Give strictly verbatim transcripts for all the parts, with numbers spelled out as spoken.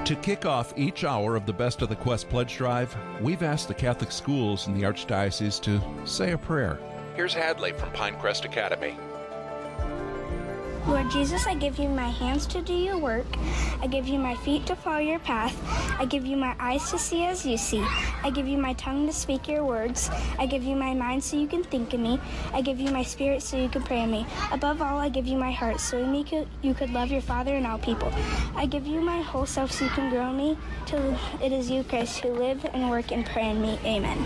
To kick off each hour of the Best of the Quest Pledge Drive, we've asked the Catholic schools in the Archdiocese to say a prayer. Here's Hadley from Pinecrest Academy. Lord Jesus, I give you my hands to do your work. I give you my feet to follow your path. I give you my eyes to see as you see. I give you my tongue to speak your words. I give you my mind so you can think of me. I give you my spirit so you can pray in me. Above all, I give you my heart so you could, you could love your Father and all people. I give you my whole self so you can grow me till it is you, Christ, who live and work and pray in me. Amen.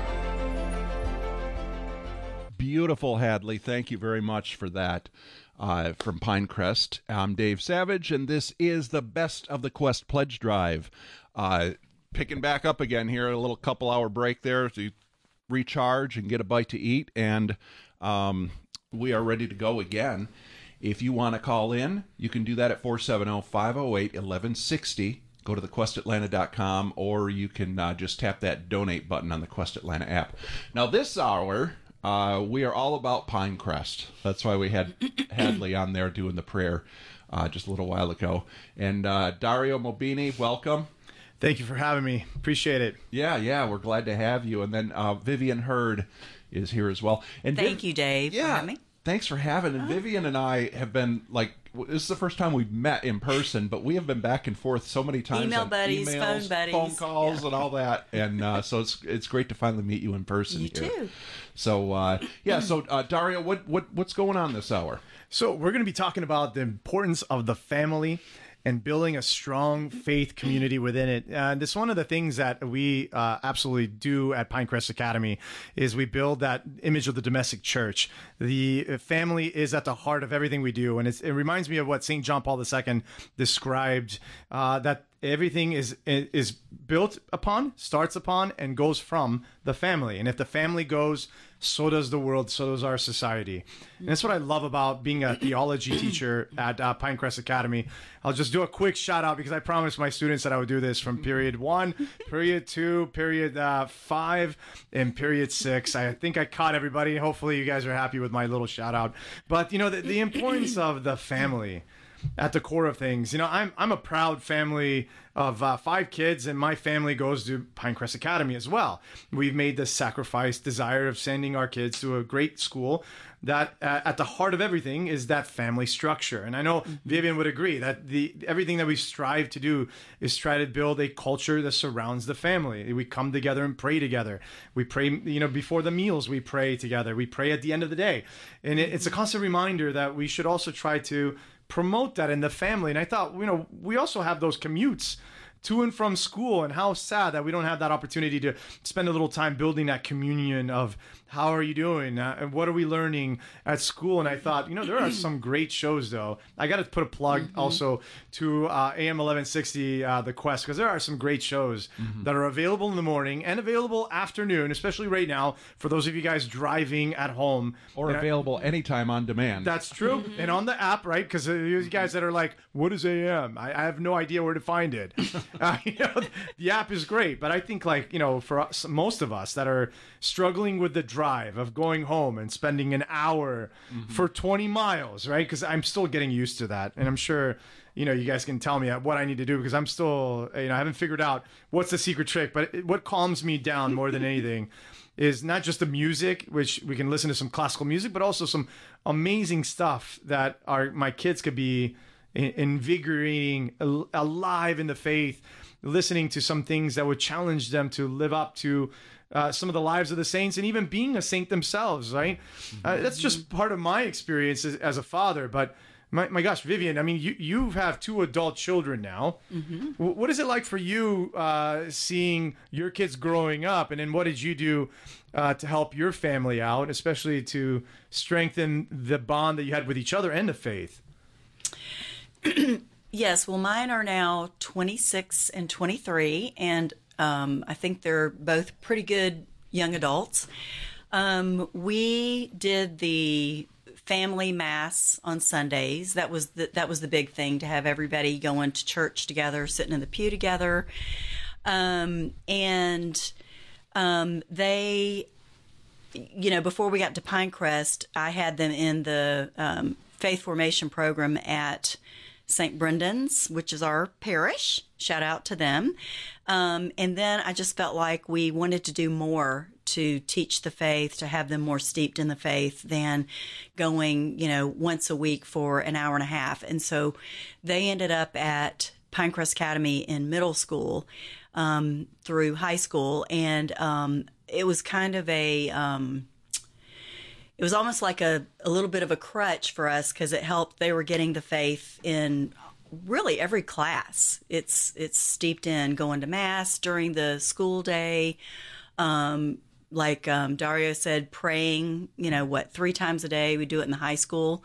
Beautiful, Hadley. Thank you very much for that. Uh, from Pinecrest, I'm Dave Savage, and this is the Best of the Quest Pledge Drive. Uh, picking back up again here, a little couple-hour break there to recharge and get a bite to eat, and um, we are ready to go again. If you want to call in, you can do that at four seven zero, five zero eight, one one six zero. Go to the quest atlanta dot com, or you can uh, just tap that donate button on the Quest Atlanta app. Now, this hour... Uh, we are all about Pinecrest. That's why we had Hadley on there doing the prayer uh, just a little while ago. And uh, Dario Mobini, welcome. Thank you for having me. Appreciate it. Yeah, yeah, we're glad to have you. And then uh, Vivian Hurd is here as well. And Thank Viv- you, Dave, yeah, for having me. Thanks for having. And oh. Vivian and I have been like, this is the first time we've met in person, but we have been back and forth so many times. Email on buddies, emails, phone buddies, phone calls, yeah. and all that. And uh, so it's it's great to finally meet you in person. You here. too. So uh, yeah, so uh, Dario, what what what's going on this hour? So we're going to be talking about the importance of the family and building a strong faith community within it. And it's one of the things that we uh, absolutely do at Pinecrest Academy is we build that image of the domestic church. The family is at the heart of everything we do. And it's, it reminds me of what Saint John Paul the Second described, uh, that everything is is built upon, starts upon, and goes from the family. And if the family goes, so does the world, so does our society. And that's what I love about being a theology teacher at uh, Pinecrest Academy. I'll just do a quick shout out because I promised my students that I would do this from period one, period two, period uh, five, and period six. I think I caught everybody. Hopefully you guys are happy with my little shout out. But, you know, the, the importance of the family at the core of things. You know, I'm I'm a proud family of uh, five kids, and my family goes to Pinecrest Academy as well. We've made the sacrifice, desire of sending our kids to a great school that uh, at the heart of everything is that family structure. And I know Vivian would agree that the everything that we strive to do is try to build a culture that surrounds the family. We come together and pray together. We pray, you know, before the meals, we pray together. We pray at the end of the day. And it, it's a constant reminder that we should also try to promote that in the family. And I thought, you know, we also have those commutes to and from school, and how sad that we don't have that opportunity to spend a little time building that communion of how are you doing uh, and what are we learning at school. And I thought, you know, there are some great shows though. I got to put a plug mm-hmm. also to uh, A M eleven sixty uh, The Quest, because there are some great shows mm-hmm. that are available in the morning and available afternoon, especially right now for those of you guys driving at home, or and available I, anytime on demand. That's true. Mm-hmm. And on the app, right? Because uh, you guys that are like, what is A M? I, I have no idea where to find it. Uh, you know, the app is great, but I think, like, you know, for us, most of us that are struggling with the drive of going home and spending an hour mm-hmm. for twenty miles, right? Because I'm still getting used to that, and I'm sure, you know, you guys can tell me what I need to do, because I'm still, you know, I haven't figured out what's the secret trick. But it, what calms me down more than anything is not just the music, which we can listen to some classical music, but also some amazing stuff that our my kids could be invigorating, alive in the faith, listening to some things that would challenge them to live up to uh, some of the lives of the saints, and even being a saint themselves, right? Mm-hmm. Uh, that's just part of my experience as, as a father. But my, my gosh, Vivian, I mean, you, you have two adult children now. Mm-hmm. W- what is it like for you uh, seeing your kids growing up? And then what did you do uh, to help your family out, especially to strengthen the bond that you had with each other and the faith? Yes, well, mine are now twenty-six and twenty-three, and um, I think they're both pretty good young adults. Um, we did the family mass on Sundays. That was the, that was the big thing, to have everybody going to church together, sitting in the pew together. Um, and um, they, you know, before we got to Pinecrest, I had them in the um, faith formation program at Saint Brendan's, which is our parish. Shout out to them. Um, and then I just felt like we wanted to do more to teach the faith, to have them more steeped in the faith than going, you know, once a week for an hour and a half. And so they ended up at Pinecrest Academy in middle school um, through high school. And um, it was kind of a... Um, It was almost like a, a little bit of a crutch for us because it helped. They were getting the faith in really every class. It's it's steeped in going to mass during the school day. Um, like um, Dario said, praying, you know, what, three times a day. We do it in the high school.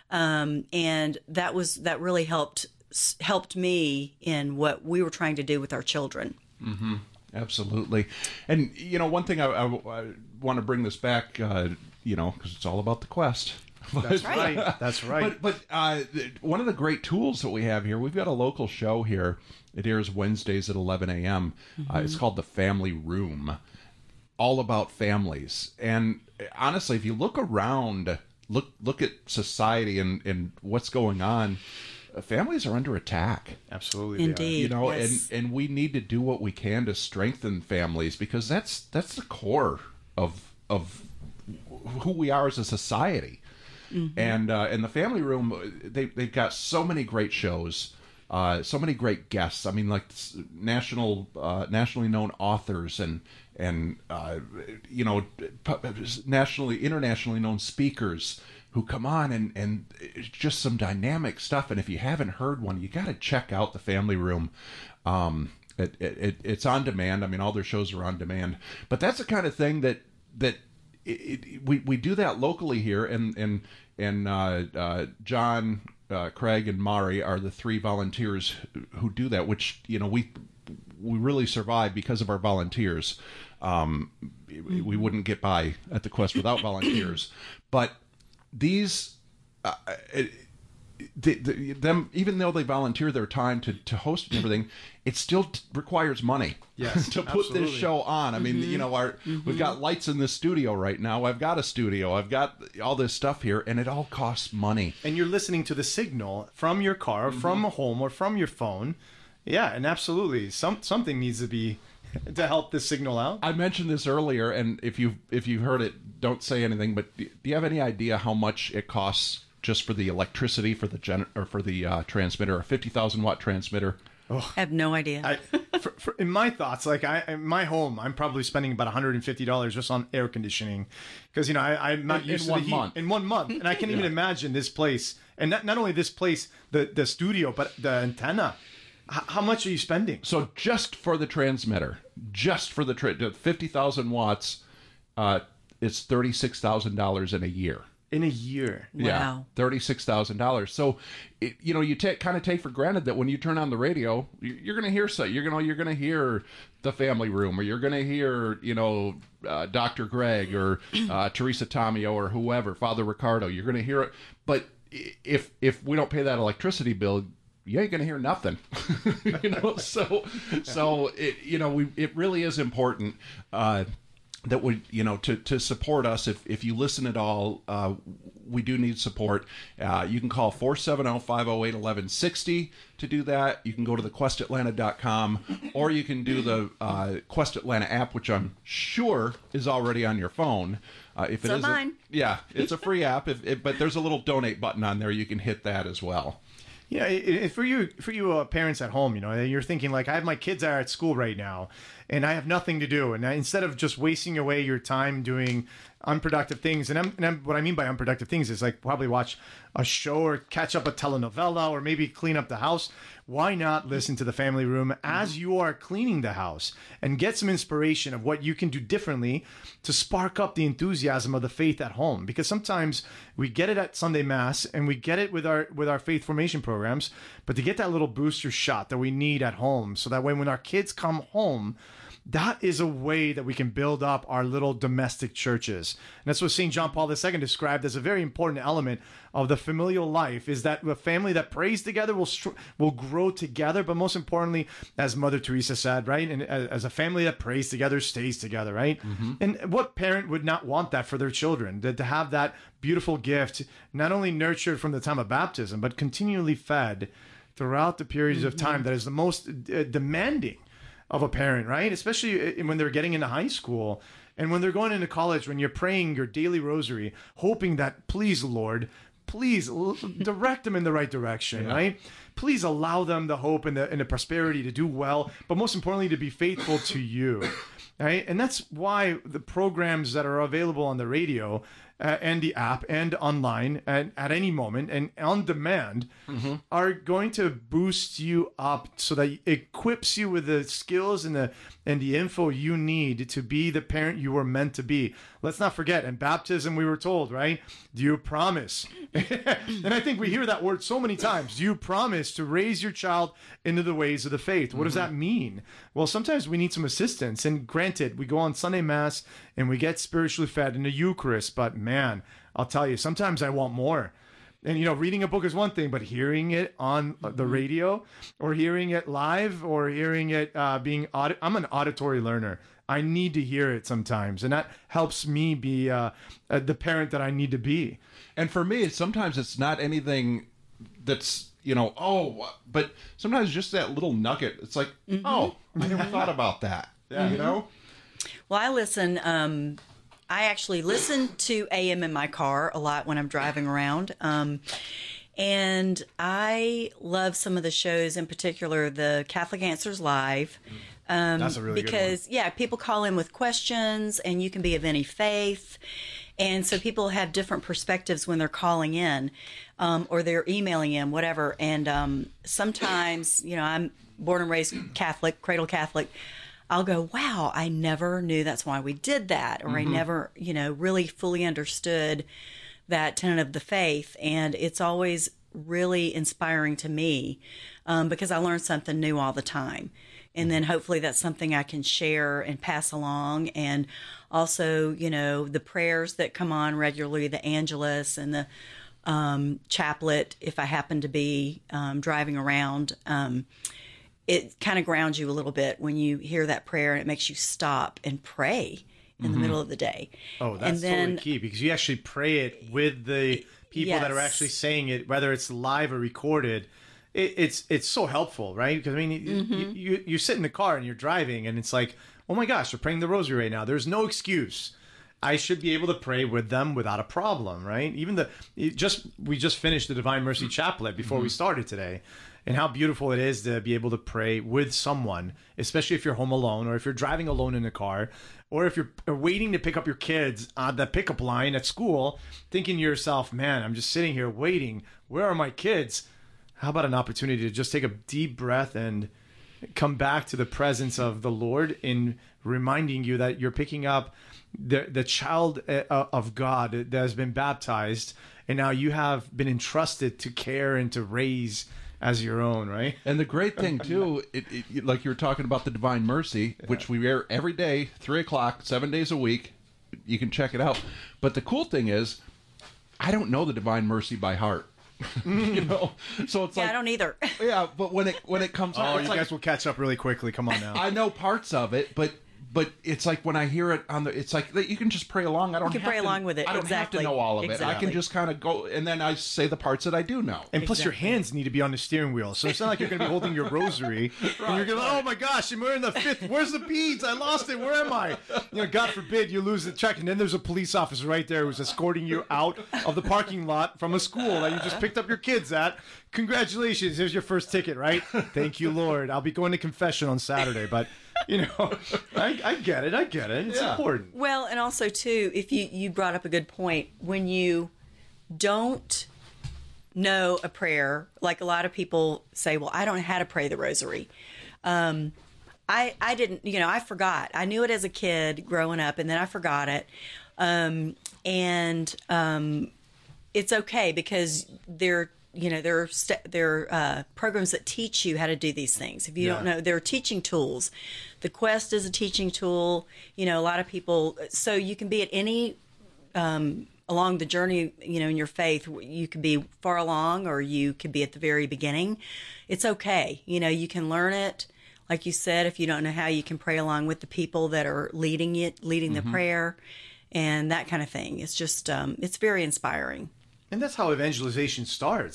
Um, and that was that really helped helped me in what we were trying to do with our children. Mm-hmm. Absolutely. And, you know, one thing I, I, I want to bring this back, uh, you know, because it's all about the quest. That's right. That's right. But, but uh, one of the great tools that we have here, we've got a local show here. It airs Wednesdays at eleven a.m. Mm-hmm. Uh, it's called The Family Room, all about families. And honestly, if you look around, look look at society and, and what's going on, families are under attack. Absolutely. Indeed. You know, yes. and, and we need to do what we can to strengthen families because that's that's the core of of who we are as a society. Mm-hmm. And uh, and the Family Room, they they've got so many great shows, uh, so many great guests. I mean, like national uh, nationally known authors and and uh, you know nationally internationally known speakers who come on and and it's just some dynamic stuff. And if you haven't heard one, you got to check out the Family Room. Um, it, it it's on demand. I mean, all their shows are on demand. But that's the kind of thing that that. It, it, we we do that locally here, and and and uh, uh, John, uh, Craig, and Mari are the three volunteers who do that. Which you know we we really survive because of our volunteers. Um, mm-hmm. We wouldn't get by at the Quest without volunteers. But these, uh, it, the, the, them even though they volunteer their time to, to host and everything, it still t- requires money. Yes, to put absolutely. this show on. I mean, mm-hmm. you know, our mm-hmm. we've got lights in the studio right now. I've got a studio. I've got all this stuff here, and it all costs money. And you're listening to the signal from your car, mm-hmm. from a home, or from your phone. Yeah, and absolutely, some something needs to be to help this signal out. I mentioned this earlier, and if you if you've heard it, don't say anything. But do you have any idea how much it costs just for the electricity for the gen or for the uh, transmitter, a fifty thousand watt transmitter? Oh, I have no idea. I, for, for, in my thoughts, like I, in my home, I'm probably spending about one hundred fifty dollars just on air conditioning because, you know, I, I'm not in, used in to one the heat. month. In one month. And I can't yeah. even imagine this place. And not, not only this place, the, the studio, but the antenna. H- how much are you spending? So just for the transmitter, just for the tra- fifty thousand watts, uh, it's thirty-six thousand dollars in a year. In a year. Wow. Yeah, thirty-six thousand dollars. So, it, you know, you take kind of take for granted that when you turn on the radio, you're going to hear so you're going to you're going to hear the Family Room, or you're going to hear, you know, uh, Doctor Greg or uh, Teresa Tomeo or whoever, Father Ricardo. You're going to hear it. But if if we don't pay that electricity bill, you ain't going to hear nothing. you know, so so it you know we it really is important. Uh, that would, you know, to, to support us. If, if you listen at all, uh, we do need support. Uh, you can call four seven zero, five zero eight, one one six zero to do that. You can go to the quest atlanta dot com, or you can do the uh, Quest Atlanta app, which I'm sure is already on your phone. Uh, if it so isn't, mine. yeah, it's a free app. If, if, but there's a little donate button on there. You can hit that as well. Yeah, it, it, for you, for you uh, parents at home, you know, you're thinking like, I have my kids are at school right now, and I have nothing to do, and I, instead of just wasting away your time doing unproductive things, and, I'm, and I'm, what I mean by unproductive things is like probably watch a show or catch up a telenovela or maybe clean up the house. Why not listen to the Family Room as you are cleaning the house and get some inspiration of what you can do differently to spark up the enthusiasm of the faith at home? Because sometimes we get it at Sunday Mass and we get it with our with our faith formation programs, but to get that little booster shot that we need at home so that when, when our kids come home, that is a way that we can build up our little domestic churches. And that's what Saint John Paul the Second described as a very important element of the familial life, is that a family that prays together will str- will grow together, but most importantly, as Mother Teresa said, right? And as a family that prays together stays together, right? Mm-hmm. And what parent would not want that for their children, to, to have that beautiful gift, not only nurtured from the time of baptism, but continually fed throughout the periods of time that is the most uh, demanding of a parent, right? Especially when they're getting into high school and when they're going into college, when you're praying your daily rosary, hoping that, please, Lord, please l- direct them in the right direction, yeah. right? Please allow them the hope and the, and the prosperity to do well, but most importantly, to be faithful to you, right? And that's why the programs that are available on the radio uh, and the app and online and at any moment and on demand mm-hmm. are going to boost you up so that it equips you with the skills and the and the info you need to be the parent you were meant to be. Let's not forget, in baptism we were told, right? Do you promise? And I think we hear that word so many times. Do you promise to raise your child into the ways of the faith? What mm-hmm. does that mean? Well, sometimes we need some assistance. And granted, we go on Sunday Mass and we get spiritually fed in the Eucharist. But man, I'll tell you, sometimes I want more. And, you know, reading a book is one thing, but hearing it on the radio or hearing it live or hearing it uh, being audit, I'm an auditory learner. I need to hear it sometimes. And that helps me be uh, uh, the parent that I need to be. And for me, sometimes it's not anything that's, you know, oh, but sometimes just that little nugget. It's like, mm-hmm. oh, I never thought about that. Yeah, mm-hmm. you know? Well, I listen... Um... I actually listen to A M in my car a lot when I'm driving around. Um, and I love some of the shows, in particular, the Catholic Answers Live. Um, That's a really because, good one. yeah, people call in with questions and you can be of any faith. And so people have different perspectives when they're calling in um, or they're emailing in, whatever. And um, sometimes, you know, I'm born and raised Catholic, cradle Catholic. I'll go, wow, I never knew that's why we did that. Or mm-hmm. I never, you know, really fully understood that tenet of the faith. And it's always really inspiring to me um, because I learn something new all the time. And then hopefully that's something I can share and pass along. And also, you know, the prayers that come on regularly, the Angelus and the um, chaplet, if I happen to be um, driving around, um it kind of grounds you a little bit when you hear that prayer, and it makes you stop and pray in mm-hmm. the middle of the day. Oh, that's then, totally key, because you actually pray it with the people yes. that are actually saying it, whether it's live or recorded. It, it's it's so helpful, right? Because, I mean, mm-hmm. you, you, you sit in the car and you're driving, and it's like, oh my gosh, we're praying the rosary right now. There's no excuse. I should be able to pray with them without a problem, right? Even the just we just finished the Divine Mercy Chaplet before mm-hmm. we started today. And how beautiful it is to be able to pray with someone, especially if you're home alone or if you're driving alone in the car or if you're waiting to pick up your kids on the pickup line at school, thinking to yourself, man, I'm just sitting here waiting. Where are my kids? How about an opportunity to just take a deep breath and come back to the presence of the Lord in reminding you that you're picking up the, the child of God that has been baptized, and now you have been entrusted to care and to raise as your own, right? And the great thing, too, it, it, like you were talking about the Divine Mercy, yeah. which we air every day, three o'clock, seven days a week. You can check it out. But the cool thing is, I don't know the Divine Mercy by heart. you know, so it's yeah, like I don't either. yeah, but when it when it comes oh, out, you like, guys will catch up really quickly. Come on now. I know parts of it, but but it's like when I hear it on the, it's like that you can just pray along. I don't you can have pray to, along with it. I don't exactly. have to know all of exactly. it. I can just kind of go, and then I say the parts that I do know. And plus, exactly. your hands need to be on the steering wheel, so it's not like you're going to be holding your rosary right, and you're going, right. oh my gosh, I'm wearing the fifth. Where's the beads? I lost it. Where am I? You know, God forbid you lose the check, and then there's a police officer right there who's escorting you out of the parking lot from a school that you just picked up your kids at. Congratulations, here's your first ticket, right? Thank you, Lord. I'll be going to confession on Saturday, but you know, I, I get it. I get it. It's yeah. important. Well, and also too, if you you brought up a good point, when you don't know a prayer, like a lot of people say, well, I don't know how to pray the rosary. Um, I I didn't, you know, I forgot. I knew it as a kid growing up, and then I forgot it. Um, and um, it's okay because they're you know, there are st- there are uh, programs that teach you how to do these things. If you yeah. don't know, there are teaching tools. The Quest is a teaching tool. You know, a lot of people. So you can be at any um, along the journey. You know, in your faith, you can be far along, or you could be at the very beginning. It's okay. You know, you can learn it. Like you said, if you don't know how, you can pray along with the people that are leading it, leading mm-hmm. the prayer, and that kind of thing. It's just, um, it's very inspiring. And that's how evangelization starts.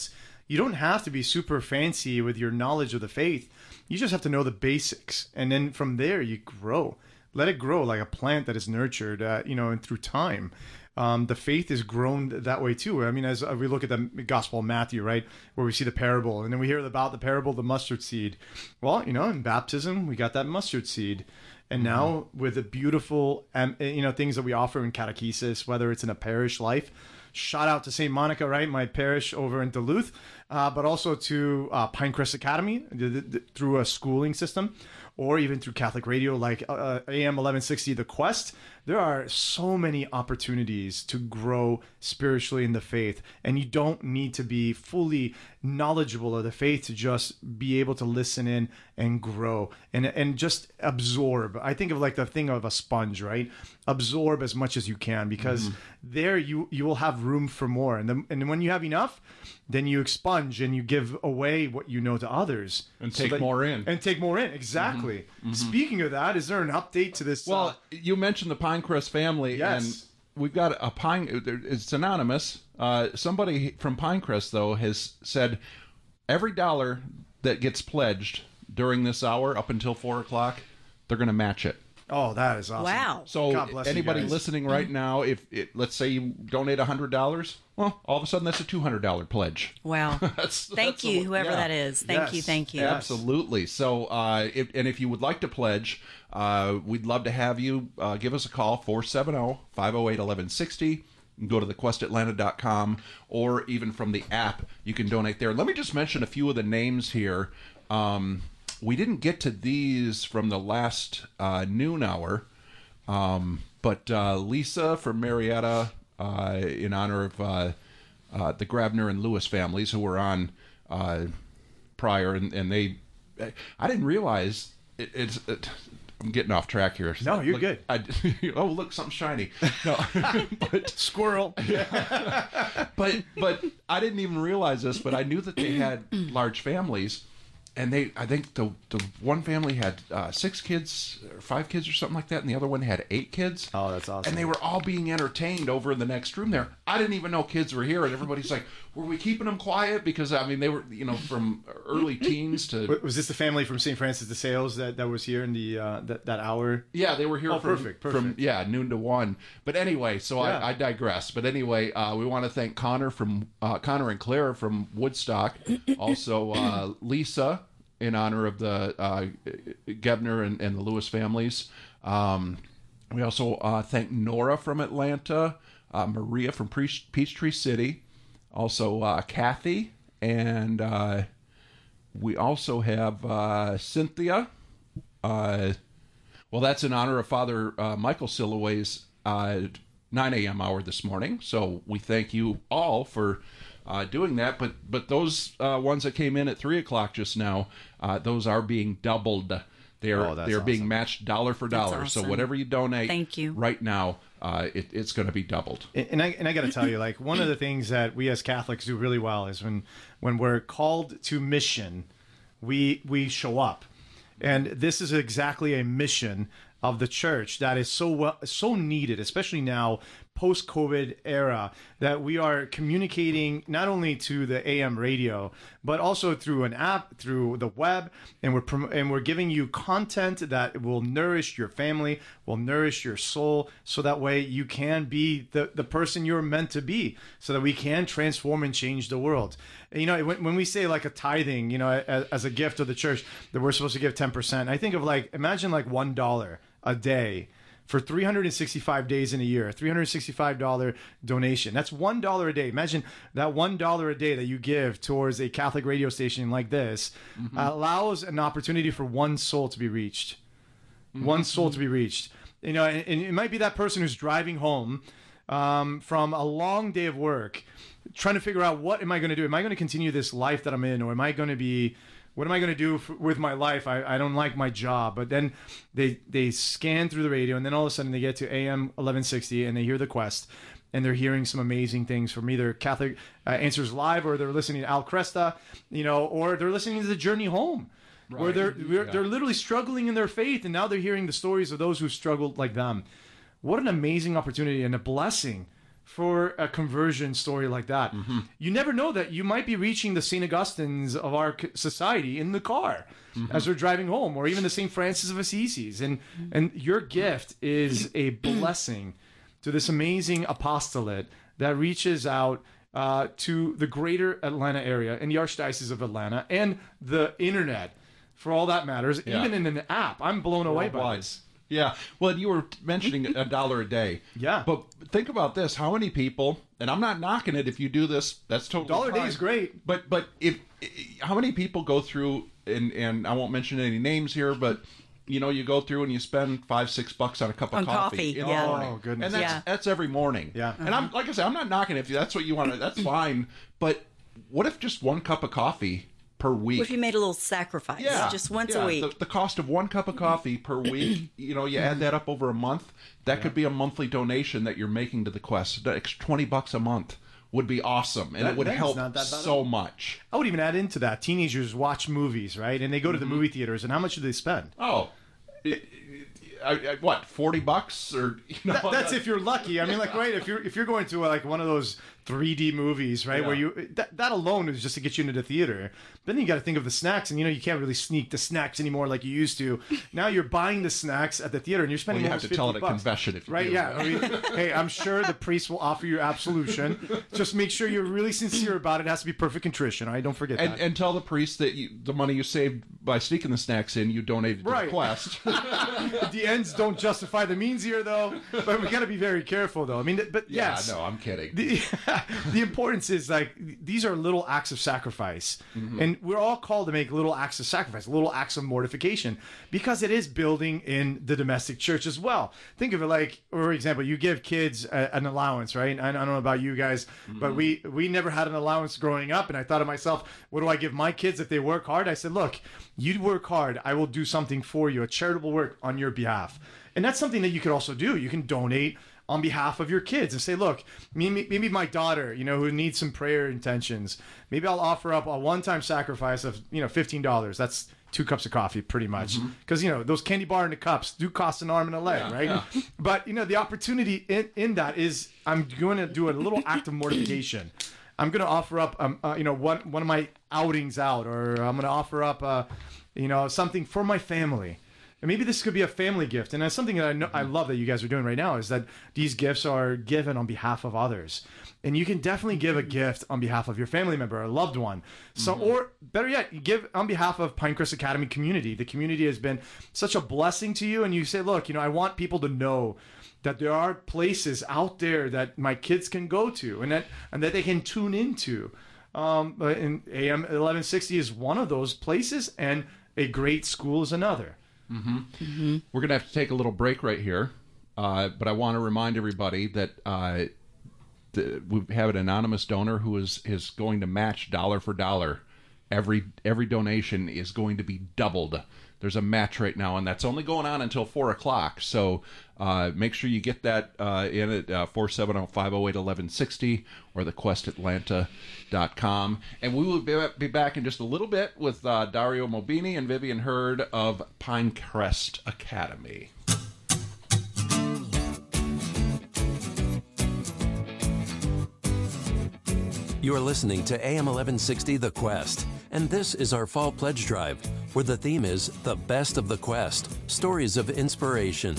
you don't have to be super fancy with your knowledge of the faith. You just have to know the basics, and then from there you grow. Let it grow like a plant that is nurtured, uh, you know, and through time. Um, the faith is grown that way too. I mean, as we look at the Gospel of Matthew, right, where we see the parable, and then we hear about the parable of the mustard seed. Well, you know, in baptism, we got that mustard seed. And now with the beautiful, um, you know, things that we offer in catechesis, whether it's in a parish life, shout out to Saint Monica, right, my parish over in Duluth, uh, but also to uh, Pinecrest Academy th- th- th- through a schooling system, or even through Catholic radio like uh, A M eleven sixty, The Quest. There are so many opportunities to grow spiritually in the faith, and you don't need to be fully knowledgeable of the faith to just be able to listen in and grow and and just absorb. I think of like the thing of a sponge, right? Absorb as much as you can, because mm-hmm. there you you will have room for more, and then and when you have enough, then you expunge and you give away what you know to others and take so that, more in and take more in. Exactly. Mm-hmm. Speaking of that, is there an update to this? Well, uh, you mentioned the Pinecrest family, yes. and we've got a Pine. It's anonymous. Uh, somebody from Pinecrest, though, has said every dollar that gets pledged during this hour up until four o'clock, they're going to match it. Oh, that is awesome. Wow. So anybody listening right now, if it, let's say you donate one hundred dollars, well, all of a sudden that's a two hundred dollars pledge. Wow. that's, thank that's you, a, whoever yeah. that is. Thank yes. you, thank you. Yes. Absolutely. So, uh, if, and if you would like to pledge, uh, we'd love to have you uh, give us a call, four seven zero, five zero eight, one one six zero. You can go to the quest atlanta dot com, or even from the app, you can donate there. Let me just mention a few of the names here. Um, we didn't get to these from the last uh, noon hour. Um, but uh, Lisa from Marietta, uh, in honor of uh, uh, the Grabner and Lewis families who were on uh, prior, and, and they, I didn't realize it, it's. It, I'm getting off track here. No, you're look, good. I, oh, look, something shiny. No, but squirrel. but but I didn't even realize this. But I knew that they had large families. And they, I think the the one family had uh, six kids, or five kids, or something like that, and the other one had eight kids. Oh, that's awesome! And they were all being entertained over in the next room there. I didn't even know kids were here, and everybody's like, "Were we keeping them quiet?" Because I mean, they were, you know, from early teens to. Was this the family from Saint Francis de Sales that, that was here in the uh, that that hour? Yeah, they were here oh, from perfect, perfect. from yeah noon to one. But anyway, so yeah. I, I digress. But anyway, uh, we want to thank Connor from uh, Connor and Clara from Woodstock, also uh, Lisa, in honor of the uh, Gebner and, and the Lewis families. Um, we also uh, thank Nora from Atlanta, uh, Maria from Pre- Peachtree City, also uh, Kathy, and uh, we also have uh, Cynthia. Uh, well, that's in honor of Father uh, Michael Silloway's uh, nine a.m. hour this morning. So we thank you all for Uh, doing that, but but those uh, ones that came in at three o'clock just now, uh, those are being doubled. They're oh, they're awesome. being matched dollar for dollar. Awesome. So whatever you donate, thank you. right now, uh, it, it's going to be doubled. And I and I got to tell you, like one of the things that we as Catholics do really well is when when we're called to mission, we we show up, and this is exactly a mission of the church that is so well, so needed, especially now, post-COVID era, that we are communicating not only to the A M radio, but also through an app, through the web, and we're prom- and we're giving you content that will nourish your family, will nourish your soul, so that way you can be the, the person you're meant to be, so that we can transform and change the world. You know, when, when we say like a tithing, you know, as, as a gift of the church, that we're supposed to give ten percent, I think of like, imagine like one dollar a day for three hundred sixty-five days in a year, three hundred sixty-five dollars donation. That's one dollar a day. Imagine that one dollar a day that you give towards a Catholic radio station like this mm-hmm. uh, allows an opportunity for one soul to be reached. Mm-hmm. One soul to be reached. You know, and, and it might be that person who's driving home um, from a long day of work, trying to figure out, what am I going to do? Am I going to continue this life that I'm in, or am I going to be... What am I going to do f- with my life? I, I don't like my job. But then they they scan through the radio, and then all of a sudden they get to A M eleven sixty, and they hear the Quest, and they're hearing some amazing things from either Catholic uh, Answers Live, or they're listening to Al Cresta, you know, or they're listening to The Journey Home, right. where they're they're, yeah. they're literally struggling in their faith, and now they're hearing the stories of those who struggled like them. What an amazing opportunity and a blessing for a conversion story like that. Mm-hmm. You never know that you might be reaching the Saint Augustines of our c- society in the car Mm-hmm. as we're driving home, or even the Saint Francis of Assisi. And, and your gift is a blessing to this amazing apostolate that reaches out uh, to the greater Atlanta area and the Archdiocese of Atlanta and the internet, for all that matters, Yeah. even in an app. I'm blown away by Worldwide. this. Yeah. Well, you were mentioning a dollar a day. Yeah. But think about this: how many people? And I'm not knocking it. If you do this, that's totally Dollar a day fine. is great. But but if how many people go through and and I won't mention any names here, but you know, you go through and you spend five six bucks on a cup of On coffee. coffee, in yeah. the morning. Oh, goodness. And that's Yeah. that's every morning. Yeah. And I'm like I said, I'm not knocking it. If that's what you want to, that's fine. But what if just one cup of coffee per week? What if you made a little sacrifice, Yeah, just once yeah, a week? The, the cost of one cup of coffee per week, you know, you add that up over a month, that could be a monthly donation that you're making to the Quest. The extra twenty bucks a month would be awesome, and That- it would that is help not that bad at so all. much. I would even add into that, teenagers watch movies, right? And they go to the Mm-hmm. movie theaters, and how much do they spend? Oh, it, it, I, I, what, forty bucks? Or, you know, That- that's if you're lucky. I mean, like, right? If you're if you're going to uh, like one of those three D movies, right, Yeah. where you that, that alone is just to get you into the theater. But then you got to think of the snacks, and you know you can't really sneak the snacks anymore like you used to. Now you're buying the snacks at the theater, and you're spending Well, you have almost to tell fifty it at bucks. confession if you right? do. Yeah. I mean, hey, I'm sure the priest will offer you absolution. Just make sure you're really sincere about it. It has to be perfect contrition. All right, don't forget And, that. and tell the priest that you, the money you saved by sneaking the snacks in, you donated to Right. the Quest. The ends don't justify the means here, though. But we got to be very careful, though. I mean, but yeah, yes, no, I'm kidding. the, the importance is like these are little acts of sacrifice, and we're all called to make little acts of sacrifice, little acts of mortification, because it is building in the domestic church as well. Think of it like, for example, you give kids a, an allowance, right? I, I don't know about you guys, but we we never had an allowance growing up, and I thought to myself, what do I give my kids if they work hard? I said, look, you work hard, I will do something for you, a charitable work on your behalf. And that's something that you could also do. You can donate on behalf of your kids and say, look, maybe, maybe my daughter, you know, who needs some prayer intentions, maybe I'll offer up a one-time sacrifice of, you know, fifteen dollars. That's two cups of coffee pretty much. Because, you know, those candy bar and the cups do cost an arm and a leg, Yeah, right? yeah. But, you know, the opportunity in, in that is I'm going to do a little act of mortification. I'm going to offer up, um, uh, you know, one, one of my outings out, or I'm going to offer up, uh, you know, something for my family. And maybe this could be a family gift. And that's something that I know, I love that you guys are doing right now, is that these gifts are given on behalf of others. And you can definitely give a gift on behalf of your family member or loved one. So, or better yet, you give on behalf of Pinecrest Academy community. The community has been such a blessing to you. And you say, look, you know, I want people to know that there are places out there that my kids can go to and that, and that they can tune into. Um, and A M eleven sixty is one of those places, and a great school is another. We're going to have to take a little break right here, uh, but I want to remind everybody that uh, the, we have an anonymous donor who is, is going to match dollar for dollar. Every every donation is going to be doubled. There's a match right now, and that's only going on until four o'clock. So uh, make sure you get that uh, in at uh, four seven zero, five zero eight, one one six zero or the quest atlanta dot com. And we will be, be back in just a little bit with uh, Dario Mobini and Vivian Hurd of Pinecrest Academy. You are listening to A M eleven sixty The Quest, and this is our Fall Pledge Drive, where the theme is The Best of the Quest, Stories of Inspiration.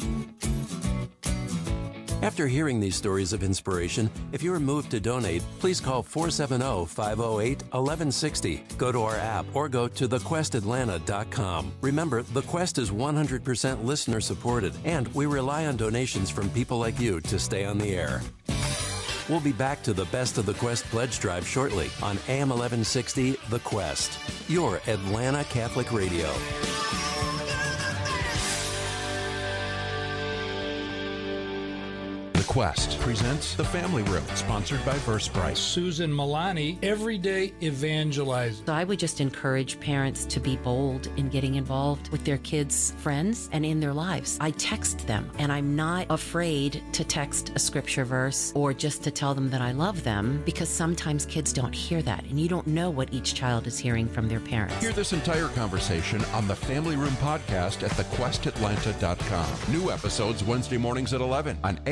After hearing these stories of inspiration, if you are moved to donate, please call four seven zero, five zero eight, one one six zero, go to our app, or go to the quest atlanta dot com. Remember, The Quest is one hundred percent listener supported, and we rely on donations from people like you to stay on the air. We'll be back to the Best of the Quest Pledge Drive shortly on A M eleven sixty The Quest, your Atlanta Catholic Radio. The Quest presents The Family Room, sponsored by Versprice. Susan Milani, everyday evangelize. So I would just encourage parents to be bold in getting involved with their kids' friends and in their lives. I text them, and I'm not afraid to text a scripture verse or just to tell them that I love them, because sometimes kids don't hear that, and you don't know what each child is hearing from their parents. Hear this entire conversation on the Family Room podcast at the quest atlanta dot com. New episodes Wednesday mornings at eleven on A M eleven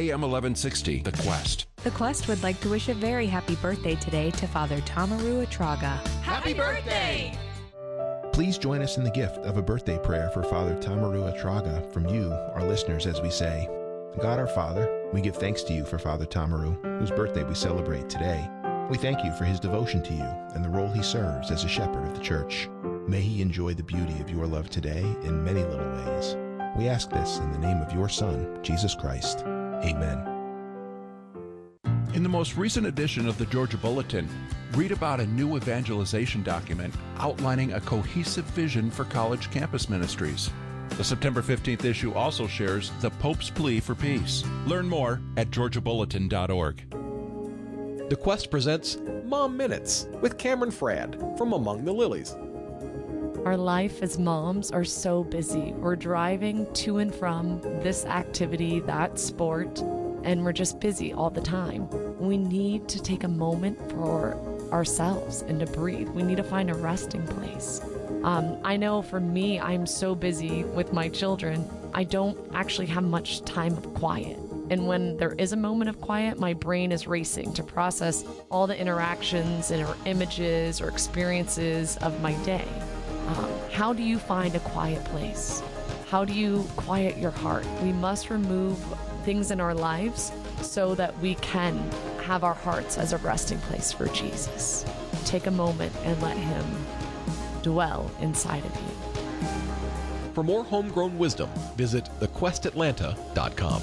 eleven sixty The Quest. The Quest would like to wish a very happy birthday today to Father Tamaru Atraga. Happy birthday! Please join us in the gift of a birthday prayer for Father Tamaru Atraga from you, our listeners, as we say, God our Father, we give thanks to you for Father Tamaru, whose birthday we celebrate today. We thank you for his devotion to you and the role he serves as a shepherd of the church. May he enjoy the beauty of your love today in many little ways. We ask this in the name of your Son, Jesus Christ. Amen. In the most recent edition of the Georgia Bulletin, read about a new evangelization document outlining a cohesive vision for college campus ministries. The September fifteenth issue also shares the Pope's plea for peace. Learn more at georgia bulletin dot org. The Quest presents Mom Minutes with Cameron Fradd from Among the Lilies. Our life as moms are so busy. We're driving to and from this activity, that sport, and we're just busy all the time. We need to take a moment for ourselves and to breathe. We need to find a resting place. Um, I know for me, I'm so busy with my children, I don't actually have much time of quiet. And when there is a moment of quiet, my brain is racing to process all the interactions and or images or experiences of my day. Um, how do you find a quiet place? How do you quiet your heart? We must remove things in our lives so that we can have our hearts as a resting place for Jesus. Take a moment and let him dwell inside of you. For more homegrown wisdom, visit the quest atlanta dot com.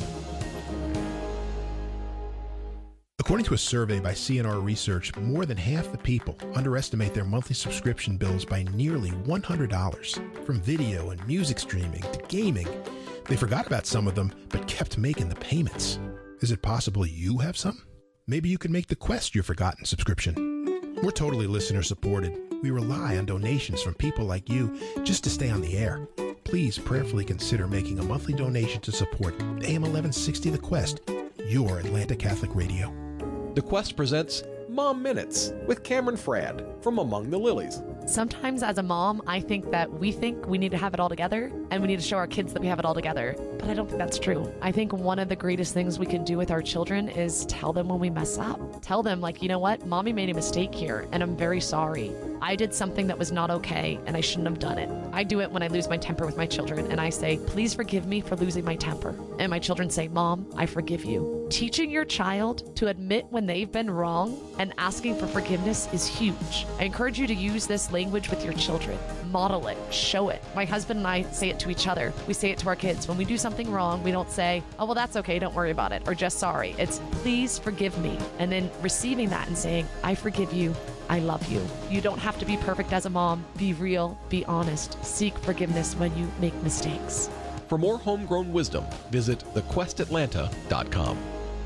According to a survey by C N R Research, more than half the people underestimate their monthly subscription bills by nearly one hundred dollars. From video and music streaming to gaming, they forgot about some of them, but kept making the payments. Is it possible you have some? Maybe you could make the Quest your forgotten subscription. We're totally listener supported. We rely on donations from people like you just to stay on the air. Please prayerfully consider making a monthly donation to support A M eleven sixty The Quest, your Atlanta Catholic Radio. The Quest presents Mom Minutes with Cameron Fradd from Among the Lilies. Sometimes as a mom, I think that we think we need to have it all together and we need to show our kids that we have it all together. But I don't think that's true. I think one of the greatest things we can do with our children is tell them when we mess up. Tell them, like, you know what? Mommy made a mistake here and I'm very sorry. I did something that was not okay and I shouldn't have done it. I do it when I lose my temper with my children and I say, please forgive me for losing my temper. And my children say, Mom, I forgive you. Teaching your child to admit when they've been wrong and asking for forgiveness is huge. I encourage you to use this language with your children. Model it. Show it. My husband and I say it to each other. We say it to our kids. When we do something wrong, we don't say, oh, well, that's okay. Don't worry about it. Or just sorry. It's please forgive me. And then receiving that and saying, I forgive you. I love you. You don't have to be perfect as a mom. Be real. Be honest. Seek forgiveness when you make mistakes. For more homegrown wisdom, visit the quest atlanta dot com.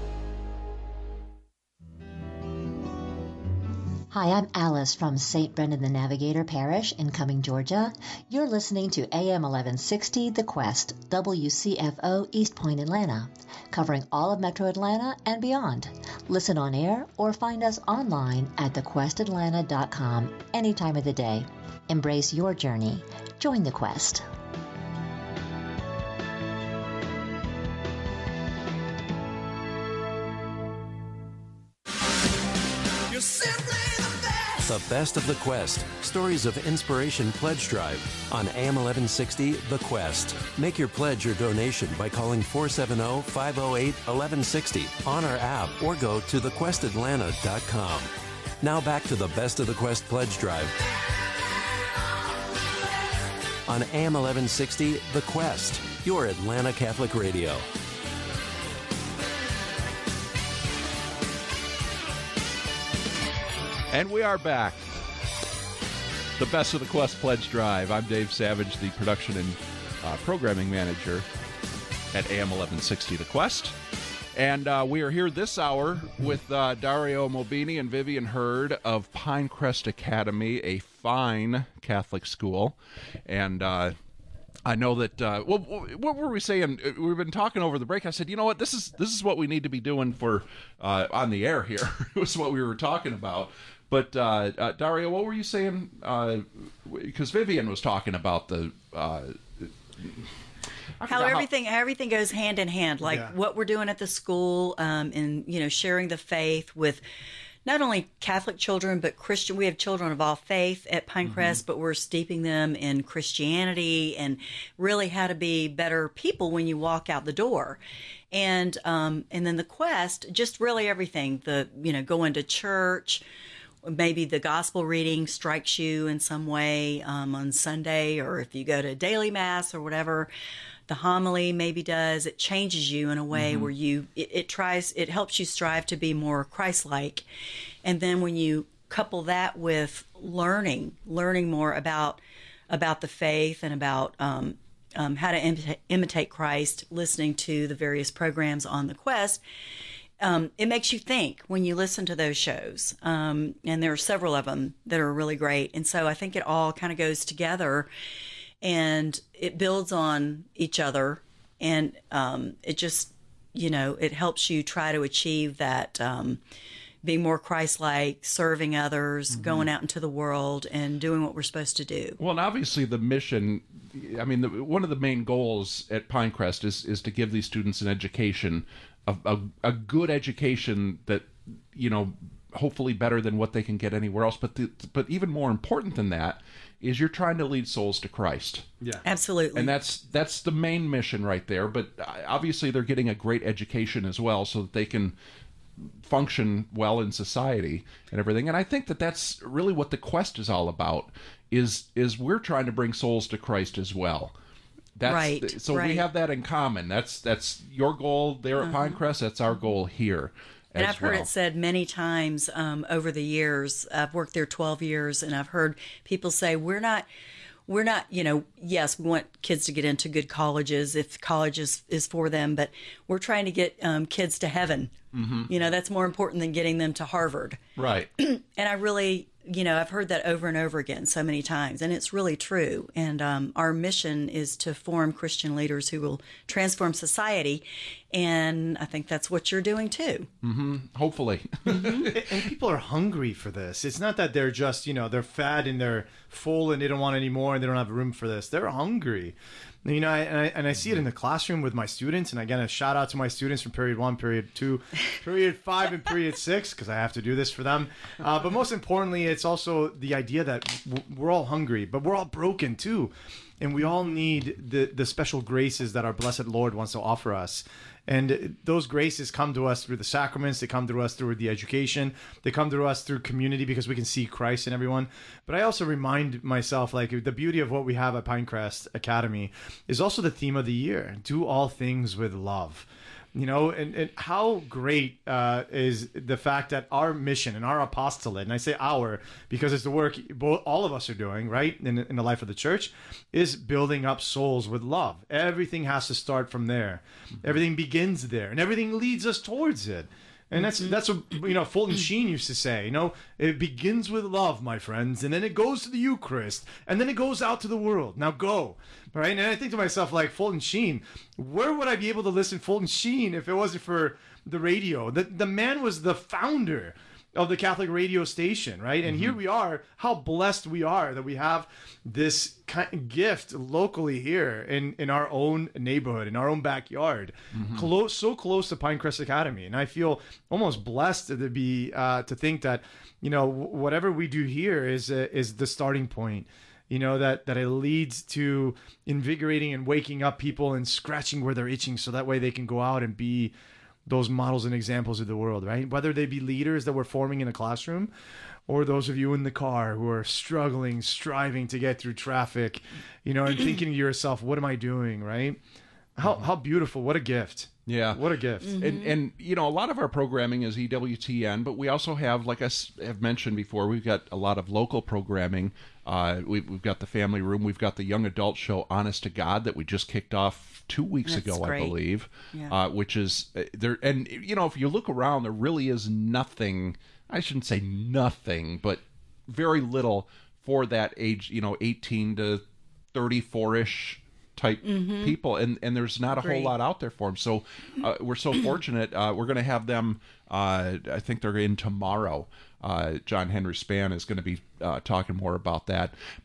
Hi, I'm Alice from Saint Brendan the Navigator Parish in Cumming, Georgia. You're listening to A M eleven sixty The Quest, W C F O East Point, Atlanta, covering all of Metro Atlanta and beyond. Listen on air or find us online at the quest atlanta dot com any time of the day. Embrace your journey. Join the Quest. The Best of the Quest. Stories of Inspiration Pledge Drive on A M eleven sixty The Quest. Make your pledge or donation by calling four seven zero, five zero eight, one one six zero on our app or go to the quest atlanta dot com. Now back to the Best of the Quest Pledge Drive on A M eleven sixty The Quest, your Atlanta Catholic Radio. And we are back. The Best of the Quest Pledge Drive. I'm Dave Savage, the production and uh, programming manager at A M eleven sixty The Quest. And uh, we are here this hour with uh, Dario Mobini and Vivian Hurd of Pinecrest Academy, a fine Catholic school. And uh, I know that, uh, well, what were we saying? We've been talking over the break. I said, you know what, this is this is what we need to be doing for uh, on the air here. It was what we were talking about. But, uh, uh, Dario, what were you saying? Because uh, Vivian was talking about the... Uh, how everything how everything goes hand in hand, like Yeah. what we're doing at the school, um, and you know, sharing the faith with not only Catholic children but Christian. We have children of all faith at Pinecrest, mm-hmm. but we're steeping them in Christianity and really how to be better people when you walk out the door. And um, and then the Quest, just really everything. The you know, going to church. Maybe the gospel reading strikes you in some way um, on Sunday, or if you go to daily mass or whatever, the homily maybe does. It changes you in a way mm-hmm. where you it, it tries it helps you strive to be more Christ-like. And then when you couple that with learning, learning more about about the faith and about um, um, how to imita- imitate Christ, listening to the various programs on the Quest. Um, it makes you think when you listen to those shows. Um, and there are several of them that are really great. And so I think it all kind of goes together and it builds on each other. And um, it just, you know, it helps you try to achieve that um, being more Christ-like, serving others, mm-hmm. going out into the world and doing what we're supposed to do. Well, and obviously the mission, I mean, the, one of the main goals at Pinecrest is, is to give these students an education, A, a, a good education that, you know, hopefully better than what they can get anywhere else. But the, but even more important than that is you're trying to lead souls to Christ. Yeah, absolutely. And that's that's the main mission right there. But obviously they're getting a great education as well, so that they can function well in society and everything. And I think that that's really what the Quest is all about. Is is we're trying to bring souls to Christ as well. That's, right. So right. we have that in common. That's that's your goal there at uh-huh. Pinecrest. That's our goal here. And I've heard well. it said many times um, over the years. I've worked there twelve years, and I've heard people say, "We're not, we're not. You know, yes, we want kids to get into good colleges if college is, is for them, but we're trying to get um, kids to heaven. Mm-hmm. You know, that's more important than getting them to Harvard." Right. And I really. You know, I've heard that over and over again so many times, and it's really true. And um, our mission is to form Christian leaders who will transform society, and I think that's what you're doing too. Mm-hmm. Hopefully. Mm-hmm. And people are hungry for this. It's not that they're just, you know, they're fat and they're full and they don't want any more and they don't have room for this. They're hungry. You know, I, and, I, and I see it in the classroom with my students. And again, a shout out to my students from period one, period two, period five, and period six, because I have to do this for them. Uh, but most importantly, it's also the idea that w- we're all hungry, but we're all broken too. And we all need the, the special graces that our blessed Lord wants to offer us. And those graces come to us through the sacraments. They come to us through the education. They come to us through community because we can see Christ in everyone. But I also remind myself, like, the beauty of what we have at Pinecrest Academy is also the theme of the year. Do all things with love. You know, and, and how great uh, is the fact that our mission and our apostolate, and I say our because it's the work both, all of us are doing, right, in, in the life of the church, is building up souls with love. Everything has to start from there. Everything begins there, and everything leads us towards it. And that's that's what, you know, Fulton Sheen used to say, you know, it begins with love, my friends, and then it goes to the Eucharist, and then it goes out to the world. Now go. Right? And I think to myself, like, Fulton Sheen, where would I be able to listen to Fulton Sheen if it wasn't for the radio? The, the man was the founder of the Catholic radio station, right? And mm-hmm. here we are, how blessed we are that we have this kind of gift locally here in, in our own neighborhood, in our own backyard, mm-hmm. close, so close to Pinecrest Academy. And I feel almost blessed to be, uh, to think that, you know, whatever we do here is, uh, is the starting point. You know, that, that it leads to invigorating and waking up people and scratching where they're itching so that way they can go out and be those models and examples of the world, right? Whether they be leaders that we're forming in a classroom or those of you in the car who are struggling, striving to get through traffic, you know, and thinking to yourself, what am I doing, right? How how beautiful. What a gift. Yeah. What a gift. Mm-hmm. And, and, you know, a lot of our programming is E W T N, but we also have, like I have mentioned before, we've got a lot of local programming. Uh, we've, we've got the Family Room. We've got the young adult show, Honest to God, that we just kicked off two weeks That's ago, great. I believe. Yeah. Uh, which is there. And, you know, if you look around, there really is nothing, I shouldn't say nothing, but very little for that age, you know, eighteen to thirty-four-ish type mm-hmm. people, and and there's not a Great. whole lot out there for them. So uh, we're so fortunate. Uh, we're going to have them. Uh, I think they're in tomorrow. Uh, John Henry Spann is going to be uh, talking more about that. But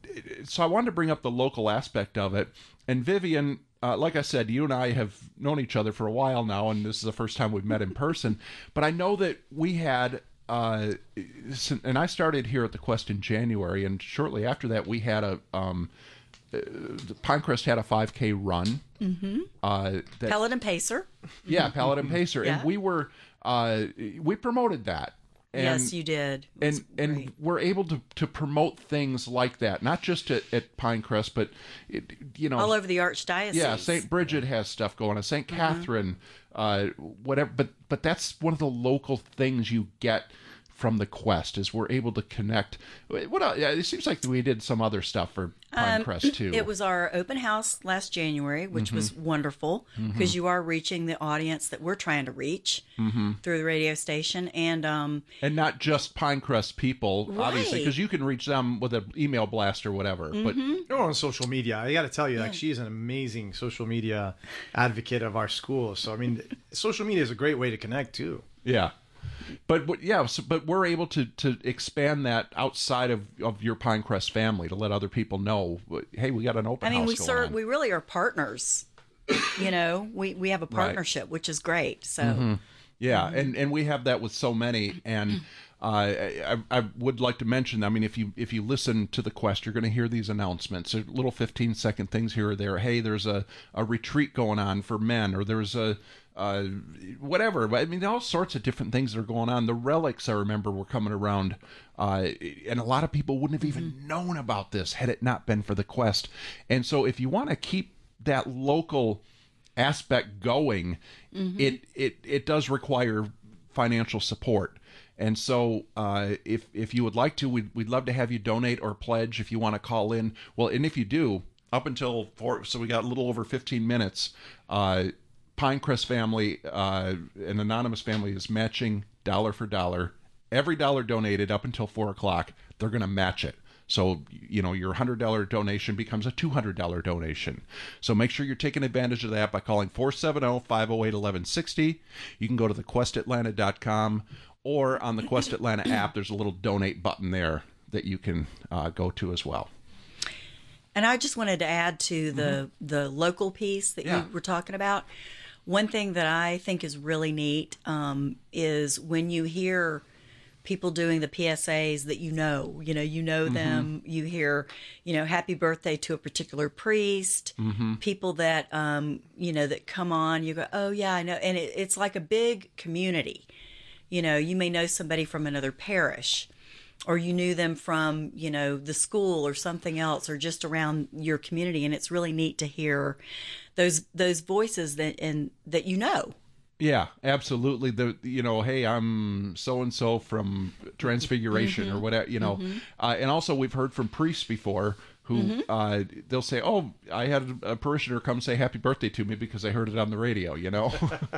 so I wanted to bring up the local aspect of it. And Vivian, uh, like I said, you and I have known each other for a while now, and this is the first time we've met in person. But I know that we had, uh, and I started here at the Quest in January, and shortly after that, we had a, um, uh, Pinecrest had a five K run. Mm-hmm. Uh, that, Paladin Pacer. Yeah, Paladin Pacer, Yeah. and we were, uh, we promoted that. And, yes, you did. It was And and great. we're able to, to promote things like that, not just at, at Pinecrest, but it, you know, all over the Archdiocese. yeah, Saint Bridget has stuff going on, Saint Catherine, uh, whatever. But but that's one of the local things you get from the Quest is we're able to connect. What else? Yeah, it seems like we did some other stuff for Pinecrest Um, too. It was our open house last January, which Mhm. was wonderful because you are reaching the audience that we're trying to reach Mhm. through the radio station, and um, and not just Pinecrest people, obviously, Right. because you can reach them with an email blast or whatever. But Or on social media. I got to tell you, like, she's an amazing social media advocate of our school. So, I mean, social media is a great way to connect, too. yeah. But, but yeah, so, but we're able to, to expand that outside of, of your Pinecrest family to let other people know, hey, we got an open I mean, house we going serve, on. we really are partners. You know, we we have a Right. partnership, which is great. So. Mhm. Yeah, Mm-hmm. and, and we have that with so many, and uh, I, I would like to mention. I mean, if you if you listen to the Quest, you're going to hear these announcements, They're little fifteen second things here or there. Hey, there's a, a retreat going on for men, or there's a uh, whatever. I mean, all sorts of different things that are going on. The relics, I remember, were coming around, uh, and a lot of people wouldn't have even Mm-hmm. known about this had it not been for the Quest. And so, if you want to keep that local aspect going, Mhm. it it it does require financial support. And so uh, if if you would like to, we'd, we'd love to have you donate or pledge if you want to call in. Well, and if you do, up until four, so we got a little over fifteen minutes, uh, Pinecrest family, uh, an anonymous family is matching dollar for dollar. Every dollar donated up until four o'clock, they're going to match it. So, you know, your one hundred dollar donation becomes a two hundred dollar donation. So make sure you're taking advantage of that by calling four seven zero, five zero eight, one one six zero. You can go to the quest atlanta dot com, or on the Quest Atlanta app, there's a little donate button there that you can uh, go to as well. And I just wanted to add to the the local piece that Yeah. you were talking about. One thing that I think is really neat um, is when you hear people doing the P S As that you know, you know, you know them, you hear, you know, happy birthday to a particular priest, Mhm. people that, um, you know, that come on, you go, oh yeah, I know. And it, it's like a big community. You know, you may know somebody from another parish, or you knew them from, you know, the school or something else, or just around your community. And it's really neat to hear those those voices that and that you know. Yeah, absolutely. The you know, hey, I'm so and so from Transfiguration or Mhm. whatever, you know. Mhm. Uh, and also, we've heard from priests before who Mhm. uh, they'll say, "Oh, I had a parishioner come say happy birthday to me because I heard it on the radio," you know.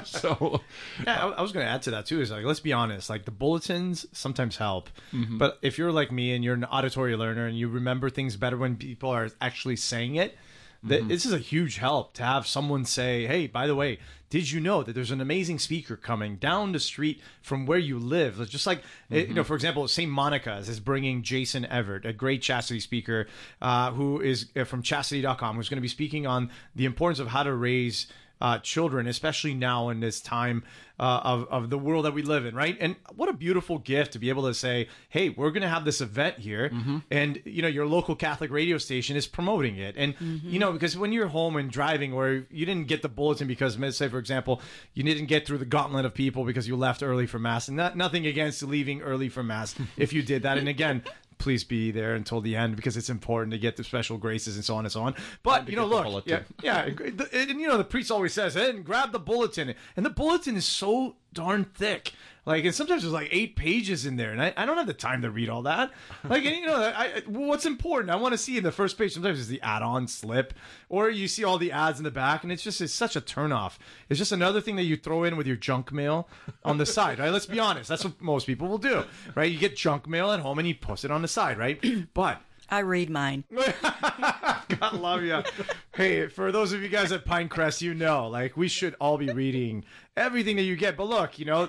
so, Yeah, I, I was going to add to that too. Is like, let's be honest. Like the bulletins sometimes help, Mhm. but if you're like me and you're an auditory learner and you remember things better when people are actually saying it, that Mhm. this is a huge help to have someone say, "Hey, by the way, did you know that there's an amazing speaker coming down the street from where you live?" It's just like, eh, you know, for example, Saint Monica's is bringing Jason Everett, a great chastity speaker, uh, who is uh, from chastity dot com, who's going to be speaking on the importance of how to raise uh, children, especially now in this time uh, of, of the world that we live in, right? And what a beautiful gift to be able to say, hey, we're going to have this event here, and, you know, your local Catholic radio station is promoting it. And, you know, because when you're home and driving or you didn't get the bulletin because, let's say, for example, you didn't get through the gauntlet of people because you left early for Mass, and not, nothing against leaving early for Mass if you did that. And again, please be there until the end because it's important to get the special graces and so on and so on. But, you know, look, yeah, yeah, and, and, you know, the priest always says, hey, and grab the bulletin. And the bulletin is so darn thick. Like, and sometimes there's like eight pages in there, and I, I don't have the time to read all that. Like, and, you know, I, I, what's important? I want to see in the first page. Sometimes is the add-on slip, or you see all the ads in the back, and it's just it's such a turnoff. It's just another thing that you throw in with your junk mail on the side, right? Let's be honest. That's what most people will do, right? You get junk mail at home, and you post it on the side, right? But I read mine. God love you. Hey, for those of you guys at Pinecrest, you know, like we should all be reading everything that you get. But look, you know,